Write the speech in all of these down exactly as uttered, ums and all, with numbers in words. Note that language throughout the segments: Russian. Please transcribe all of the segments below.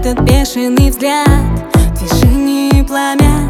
этот бешеный взгляд, движение пламя.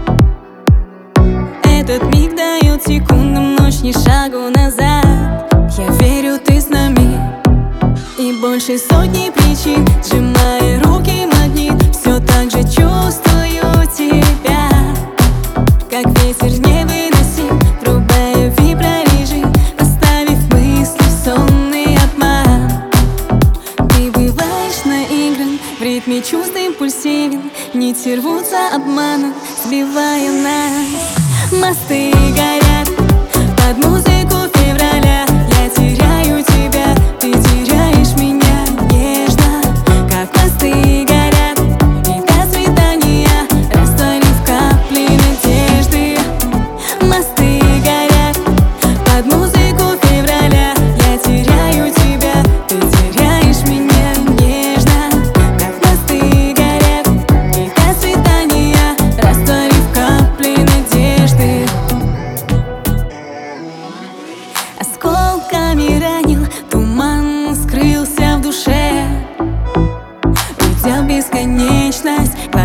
Этот миг дает секундам ночь, ни шагу назад. Я верю, ты с нами, и больше сотни причин, сжимая руки магнит. Все так же чувствую тебя, как ветер невыносим, врубая виброрежим, оставив мысли в сонный обман. Ты бываешь наигран, в ритме чувств импульсивен, нити рвутся обманом, сбивая нас. Мосты горят под музыку февраля. Я теряю тебя, ты теряешь меня нежно, как мосты горят, и до свидания, растворив капли надежды. Мосты горят под музыку февраля. Я теряю тебя, ты теряешь меня нежно, как мосты горят, и до свидания, растворив капли надежды. Осколками ранил, туман скрылся в душе, уйдя в бесконечность.